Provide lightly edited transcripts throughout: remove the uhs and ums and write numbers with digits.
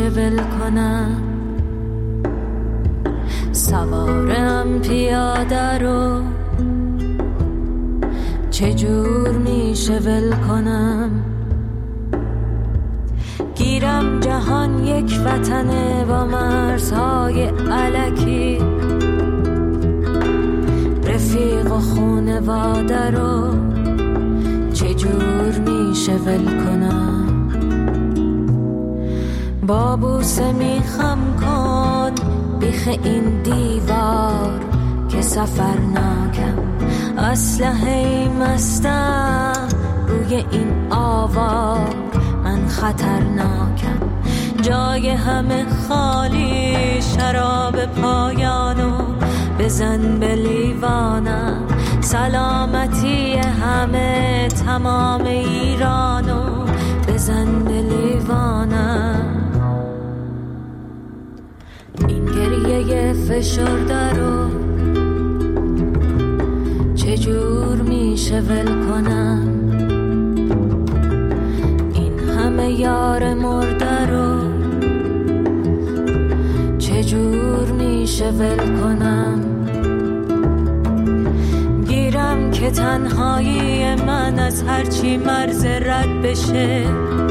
ول کنم، سوارم پیاده رو چجور میشه ول کنم. گیرم جهان یک وطنه با مرزهای الکی، رفیق و خونواده رو چجور میشه ول کنم. با بوسه میخم کن بیخ این دیوار که سفر ناکم، اسلحه مستم روی این آوار، من خطرناکم. جای همه خالی، شراب پایانو بزن به لیوانم. سلامتی همه تمام ایرانو بزن به لیوانم. این گریه فشرده رو چجور میشه ول کنم. این همه یار مرده رو چجور میشه ول کنم. گیرم که تنهایی من از هرچی مرز رد بشه،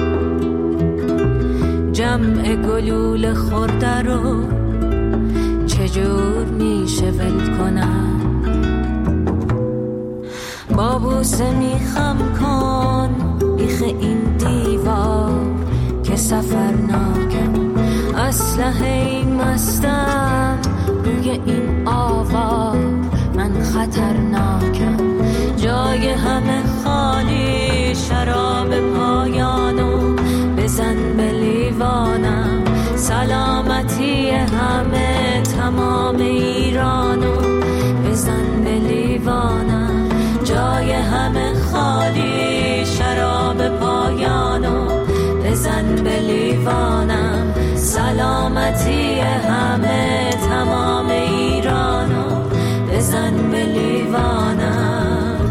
جمع گلول خورده رو چجور میشه ول کنم. با بوسه میخم کن بیخ این دیوار که سفر ناکم، اسلحه مستم روی این آوار، من خطرناکم. جای همه خالی، شراب پایانو بزن به لیوانم. سلامتی همه تمام ایرانو بزن به لیوانم. جای همه خالی، شراب پایانو بزن به لیوانم. سلامتی همه تمام ایرانو بزن به لیوانم.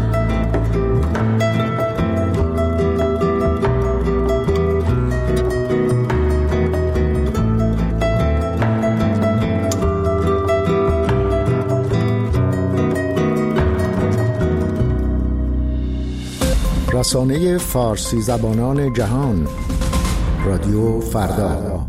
رسانه فارسی زبانان جهان، رادیو فردا.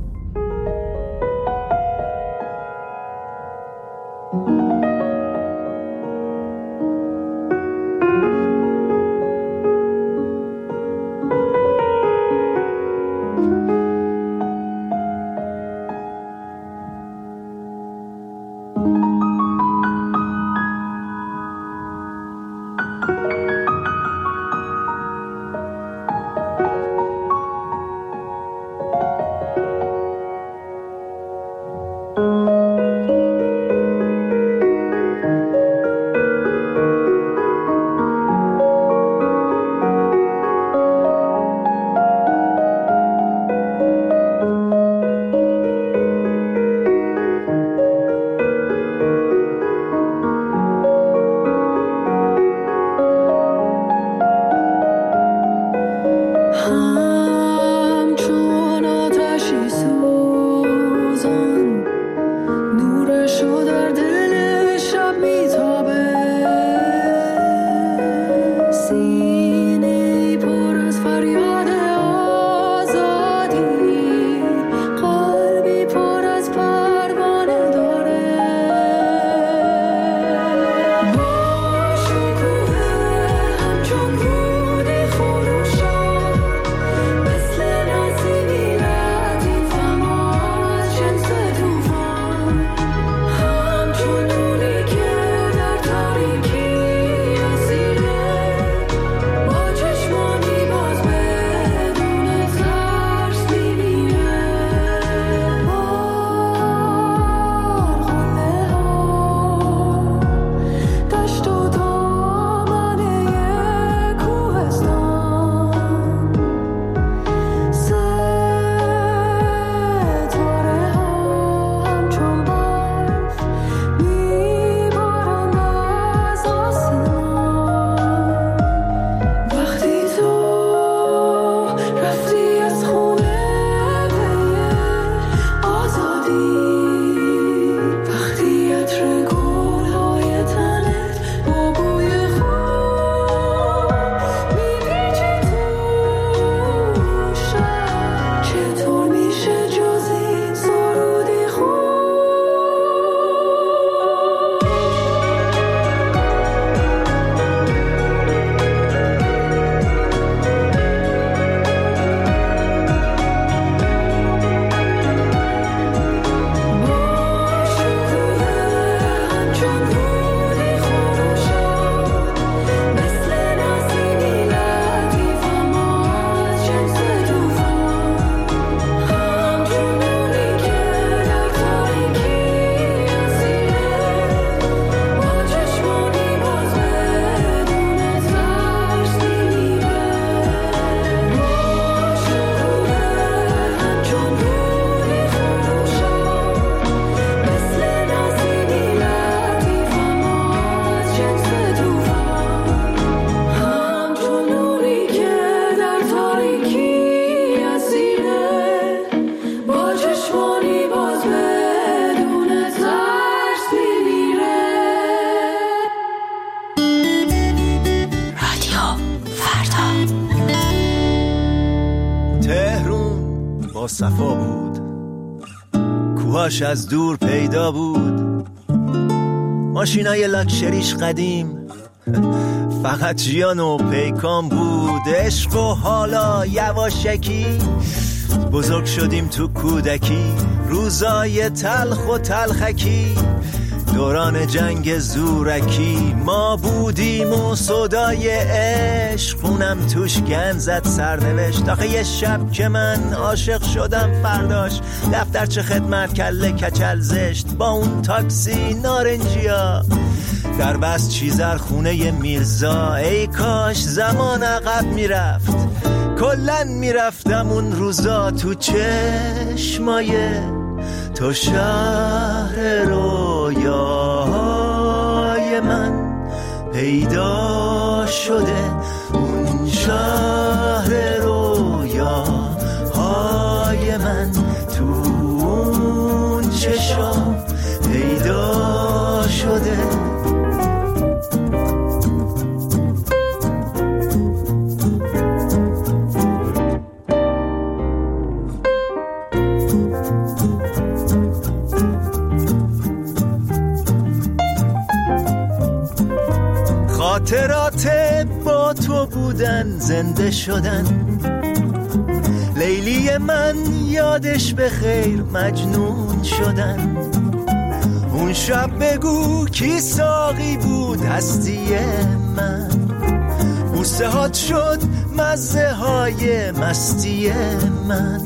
با صفا بود، کوهاش از دور پیدا بود، ماشینای لاکچریش قدیم، فقط جیان و پیکان بود. عشق و حالا یواشکی بزرگ شدیم تو کودکی، روزای تلخ و تلخکی، دوران جنگ زورکی. ما بودیم و صدای عشق خونم توش گند زد سرنوشت. آخه یه شب که من عاشق شدم فرداش دفترچه خدمت کله کچل زشت با اون تاکسی نارنجیا در بس چیزر خونه میرزا. ای کاش زمان عقب میرفت، کلن میرفتم اون روزا تو چشمای تو شهر رویاهای من پیدا شده. اون شهر رویاهای من تو اون چشم پیدا شده. خاطرات با تو بودن زنده شدن، لیلی من یادش به خیر مجنون شدن. اون شب بگو کی ساقی بود هستی من، بوسه هات شد مزه های مستی من.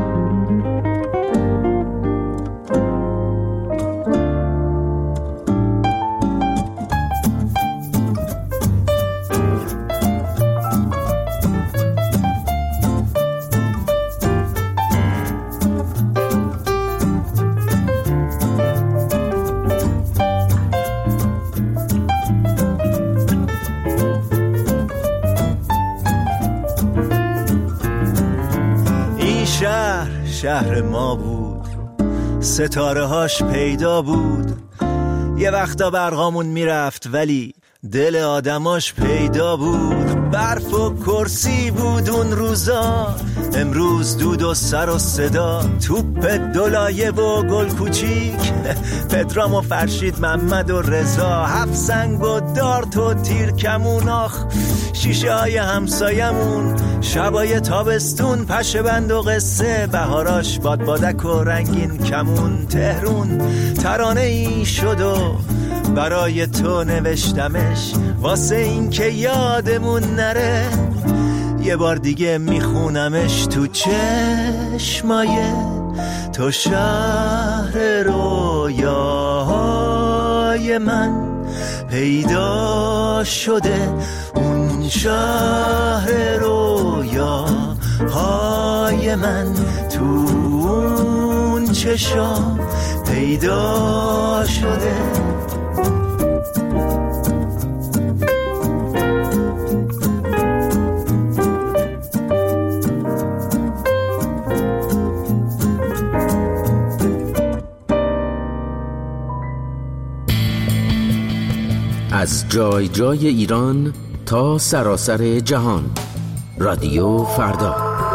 شهر ما بود، ستاره هاش پیدا بود، یه وقتا برقامون میرفت ولی دل آدماش پیدا بود. برف و کرسی بود اون روزا، امروز دود و سر و صدا، توپ دولایه و گل کوچیک، پدرام و فرشید محمد و رضا، هفت سنگ و دارت و تیر کمون. آخ شیشه های همسایمون، شبای تابستون، پشه بند و قصه، بهاراش بادبادک و رنگین کمون. تهرون ترانه ای شد و برای تو نوشتمش، واسه این که یادمون نره یه بار دیگه میخونمش. تو چشمای تو شهر رویاهای من پیدا شده. اون شهر رویاهای من تو اون چشم پیدا شده. از جای جای ایران تا سراسر جهان، رادیو فردا.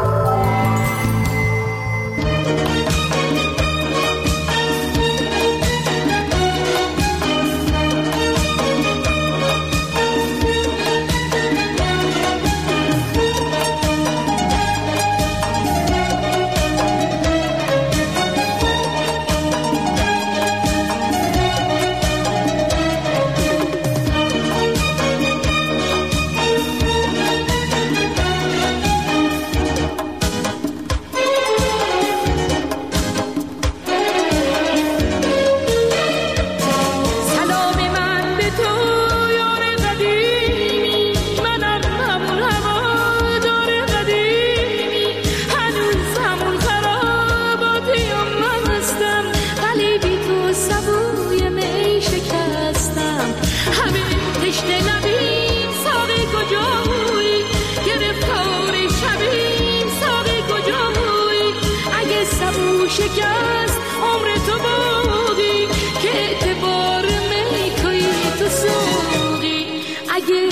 شکست عمر تو باقی که اعتبار میکایی تو سوقی. اگه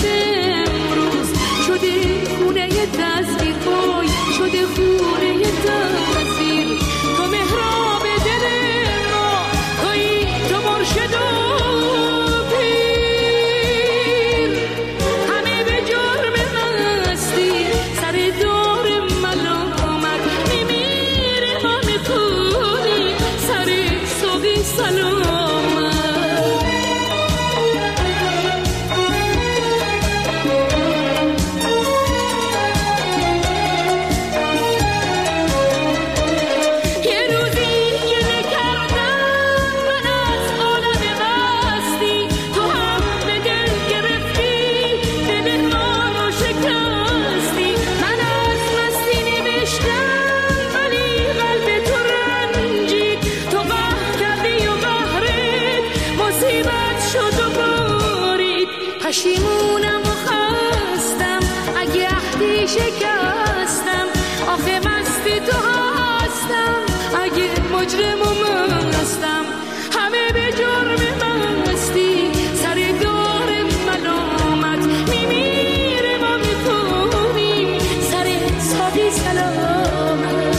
نیکده امروز شده خونه تزدید بای، شده خونه بی تو هستم، اگه مجرم و مستم همه به جرم مستی، سر دار ملامت میمیره ما میکنیم سر سادی سلامت.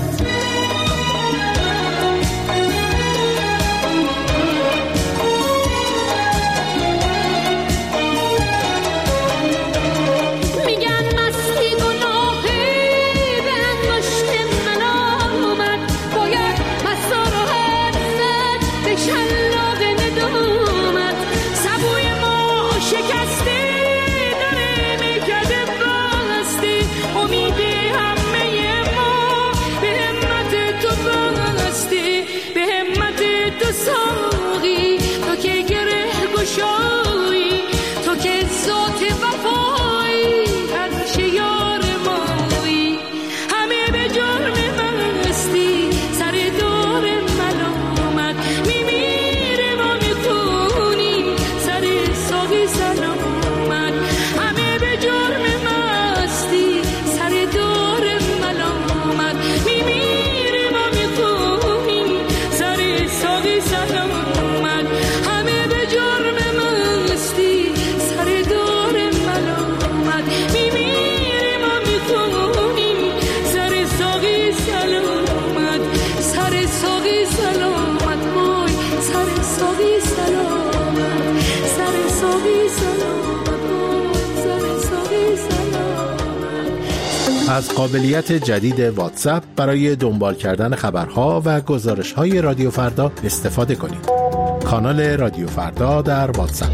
از قابلیت جدید واتساپ برای دنبال کردن خبرها و گزارش‌های رادیو فردا استفاده کنید. کانال رادیو فردا در واتساپ.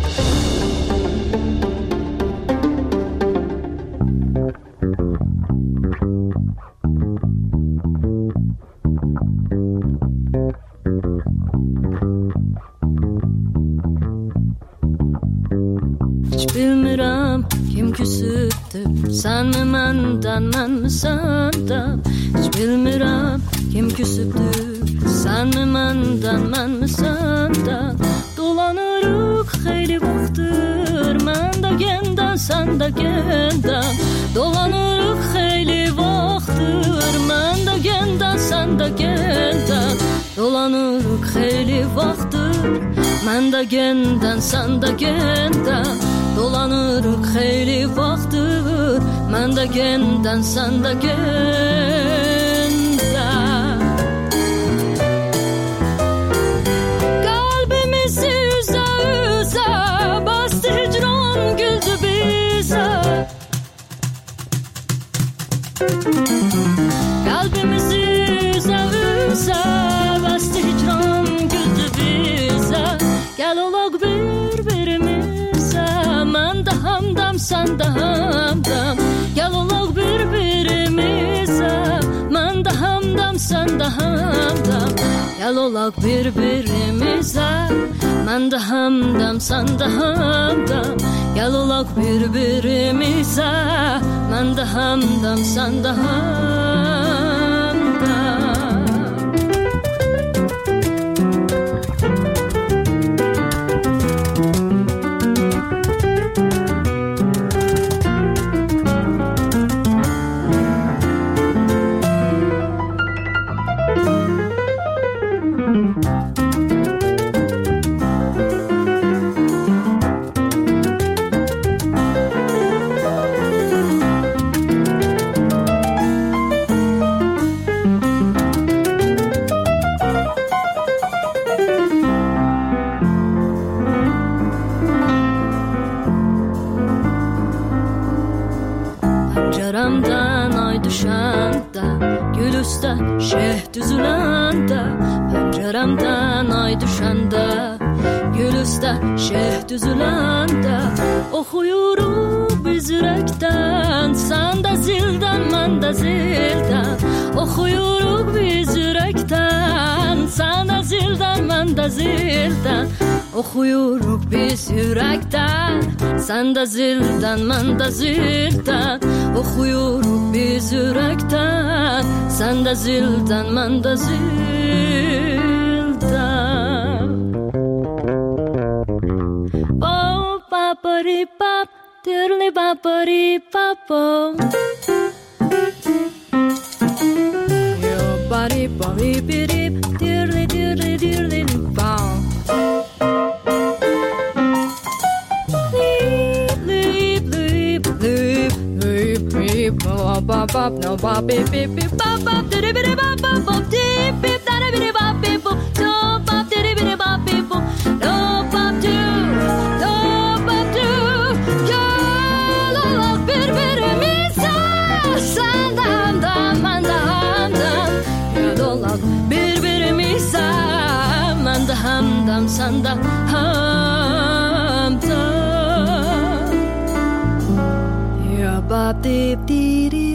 Sen mi menden, men mi senden? Hiç bilmirəm kim küsübdür. Sen mi menden, men mi senden? Dolanırıq xeyli vaxtdır, mən də gəndən, sən də gəndən. Dolanırıq xeyli vaxtdır, mən də gəndən, sən də gəndən. Dolanırıq xeyli vaxtdır, mən də gəndən, sən də gəndən. Dolanırıq xeyli vaxtdır, mən də gəndən, sən də gəndən. Qalbimizi üzə üzə bastı hicran güldü bizə. Qalbimizi üzə üzə bastı hicran güldü bizə. Gəl olaq bir-birimizə, mən də hamdam, sən də hamdam. Gəl olaq bir-birimizə, mən də hamdam, sən də hamdam. Gəl olaq bir-birimizə, mən də hamdam, sən də hamdam. Gəl olaq bir-birimizə, mən də hamdam, sən də hamdam. Pəncərəmdən ay düşəndə, gül üstə şeh düzüləndə. Pəncərəmdən ay düşəndə, gül üstə şeh düzüləndə. Oxuyuruq biz ürəkdən, sən də zildən, mən də zildən. Oxuyuruq biz ürəkdən, sən də zildən, mən də zildən. Oxuyuruq biz ürəkdən, sən də zildən, mən də zildən. Oxuyuruq biz ürəkdən, sən də zildən, mən də zildən. Bop, bapari, bap, dirli bapari, bapo. La-dee, ba-dee-be-dee, deer-lee-deer-lee-deer-lee-lee-bow. Bop bop no bop beep beep beep bop bop diddy biddy bop bop bop deep beep daddy biddy bop beep boop do bop diddy biddy bop beep boop do bop do ya la la biddy biddy me sa dam dam man dam dam ya do la biddy biddy me sa man dam dam san dam ham dam ya bop deep dee dee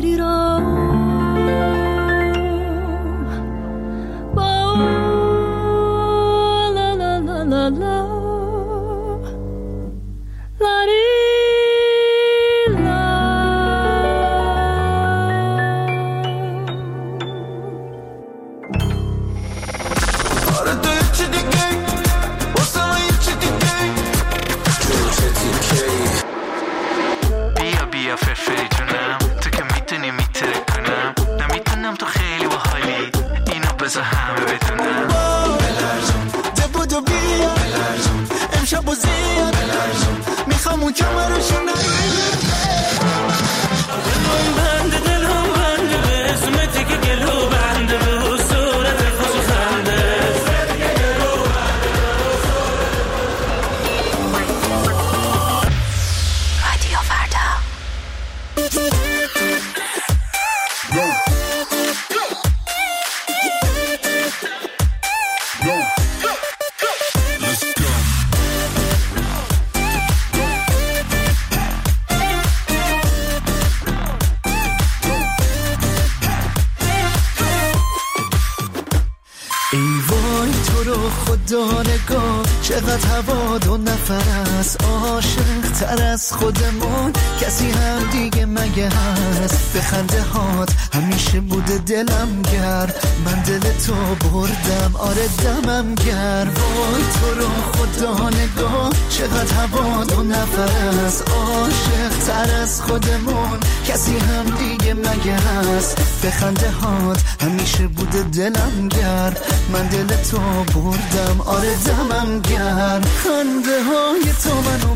چقدر هوا دو نفر است عاشق تر از خودمون کسی هم دیگه مگه هست به خنده هات همیشه بوده دلم گرد من دل تو بردم آره دمم گرد وای تو رو خدا نگاه چقدر هوا دو نفر است عاشق تر از خودمون کسی هم دیگه مگه هست به خنده هات همیشه بوده دلم گرد من دل تو بردم آره دمم گرد خنده های تو منو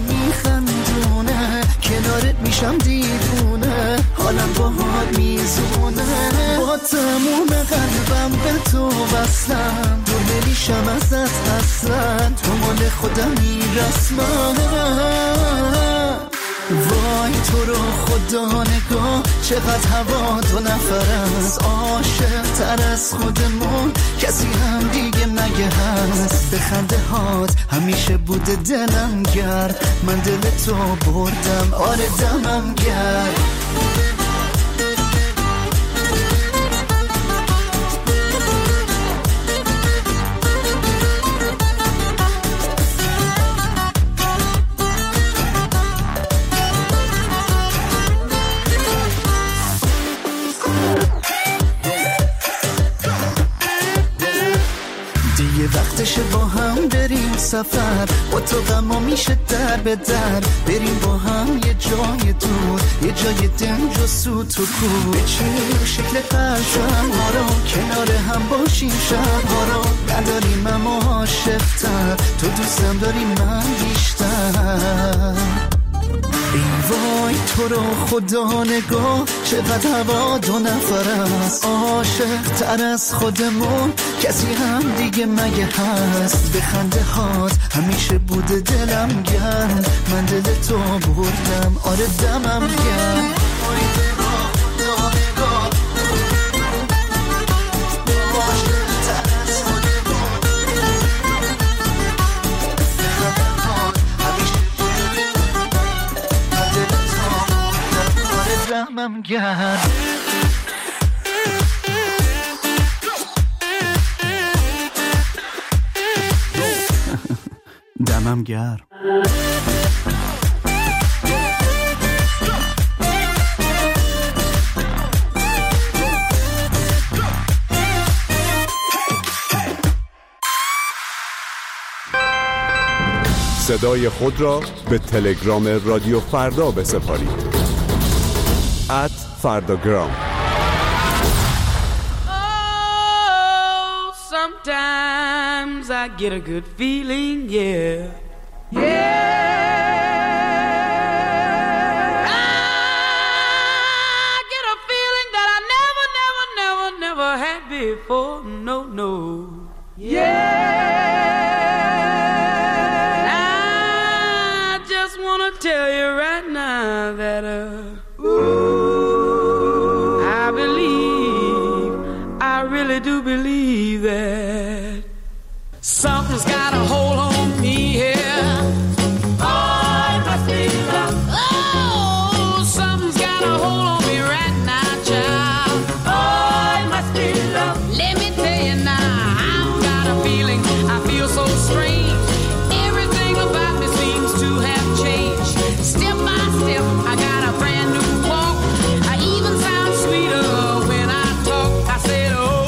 میخندونه کنارت میشم دیوونه حالم باهات میزونه با تموم قلبم به تو وصلم دور نمیشم ازت اصلا تو مال خودمی رسما وای تو رو خدا نگاه چقدر هوا دو نفر است عاشق تر از خودمون کسی هم دیگه مگه هست به خنده هات همیشه بوده دلم گرد من دل تو بردم آره دمم گرد وقتشه با هم بریم سفر با تو غما میشه در به در بریم با هم یه جای دور یه جای دنج و سوت و کور بچینیم شکل قشنگ ها رو کنار هم باشیم شبها رو نداریم اما عاشق‌تر تو دوستم داری من بیشتر ای وای تو رو خدا نگاه چقدر هوا دو نفر است عاشق تر از خودمون کسی هم دیگه مگه هست به خنده هات همیشه بوده دلم گرد من دل تو بردم آره دمم گرد دمم گرد دمم گرد صدای خود را به تلگرام رادیو فردا بسپارید @فرداگرام times I get a good feeling, yeah. I get a feeling that I never had before, no. I just wanna tell you right now that I really do believe that something's got a hold on me here. Oh, it must be love. Oh, something's got a hold on me right now, child. Oh, it must be love. Let me tell you now, I've got a feeling, I feel so strange. Everything about me seems to have changed. Step by step, I got a brand new walk. I even sound sweeter when I talk. I said,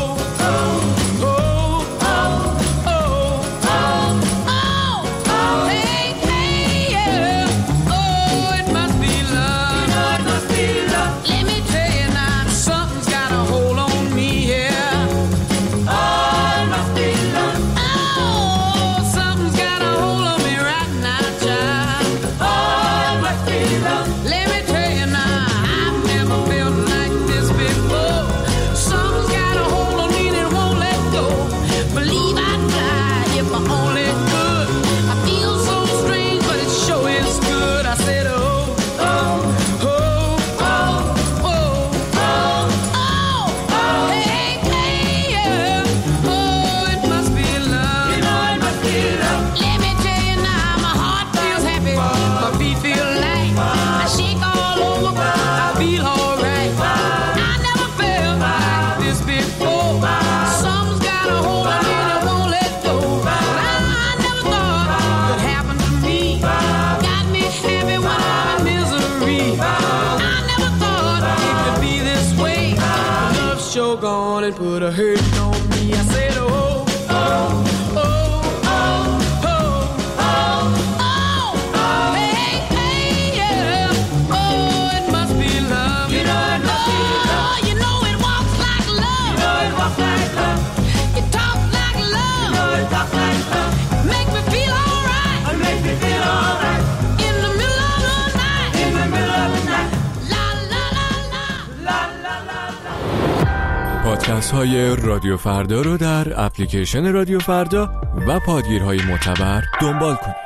and put a hurt on me. I said, oh, oh, oh, oh, oh, oh, oh, oh, hey, hey, yeah. Oh, it must be love. You know it must be love. You know it walks like love. You know it walks like love. It talks like love. You know it talks like love. Make me feel alright. It makes me feel alright. In the middle of the night. In the middle of the night. La la la la. La la la la. پادکست های رادیو فردا رو در اپلیکیشن رادیو فردا و پادگیرهای معتبر دنبال کنید.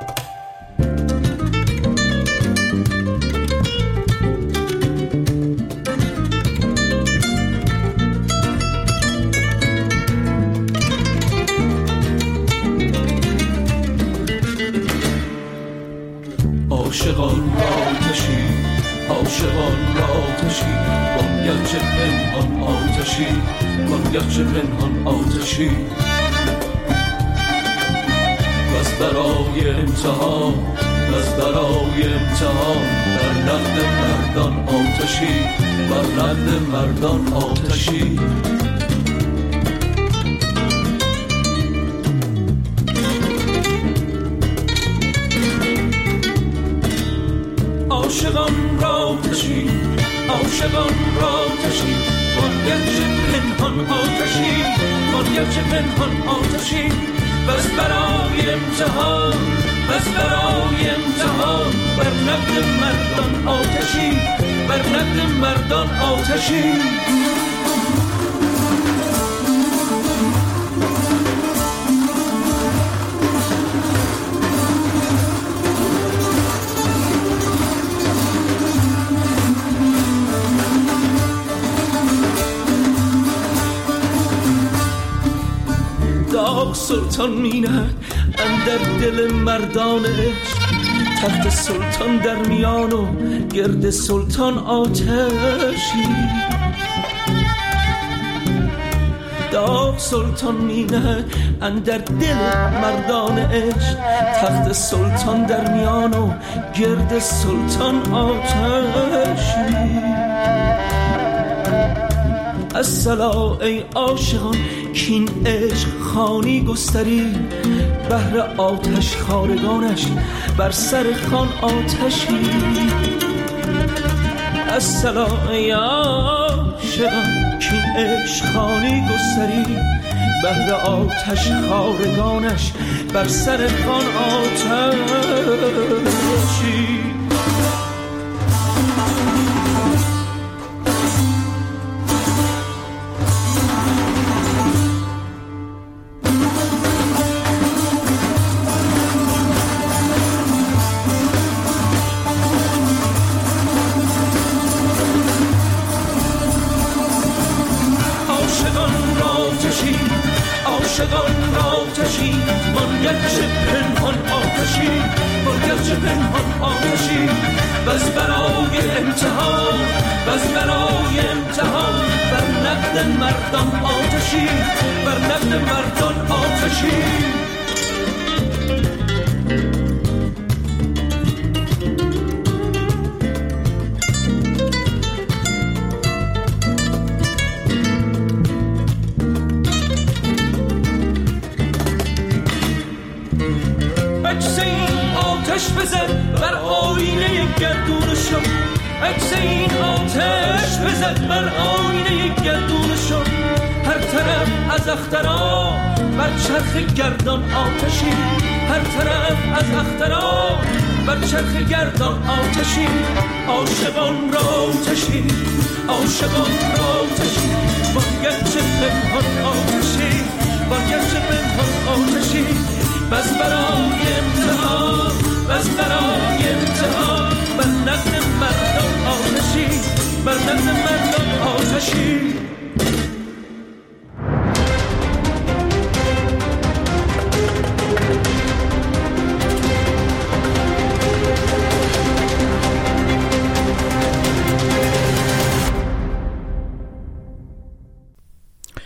عاشقان آتشی، عاشقان آتشی، باید چه پنهان آتشی، باید چه پنهان آتشی. بس برای امتحان، بس برای امتحان، بر نقد مردان آتشی، بر نقد مردان آتشی. عاشقان را تشی، عاشقان را تشی، باید چه پنهان آتشی، باید چه پنهان آتشی. بس برای امتحان، بس برای امتحان، بر نقد مردان آتشی، بر نقد مردان آتشی. داغ سلطان میند اندر دل مردان عشق، تخت سلطان در میان و گرد سلطان آتشی. داغ سلطان میند اندر دل مردان عشق، تخت سلطان در میان و گرد سلطان آتشی. الصلا ای عاشقان کین عشق خانی گستری، بهر آتش خارگانش بر سر خان آتشی. الصلا ای عاشقان کین عشق خانی گستری، بهر آتش خارگانش بر سر خان آتشی. عاشقان را آتشی باید چه پنهان آتشی، باید چه پنهان آتشی، بس برای امتحان، بس برای امتحان، بر نقد مردان آتشی، بر نقد مردان آتشی. آتش بزد بر آینه گردونشون، عکس این آتش بزد بر آینه گردونشون، هر طرف از اخترا بر چرخ گردان آتشی، هر طرف از اخترا بر چرخ گردان آتشی. عاشقان را آتشی، عاشقان را آتشی، باید چه پنهان آتشی، باید چه پنهان آتشی، بس برای امتحان، بس برای امتحان، بر نقد مردان آتشی، بر نقد مردان آتشی.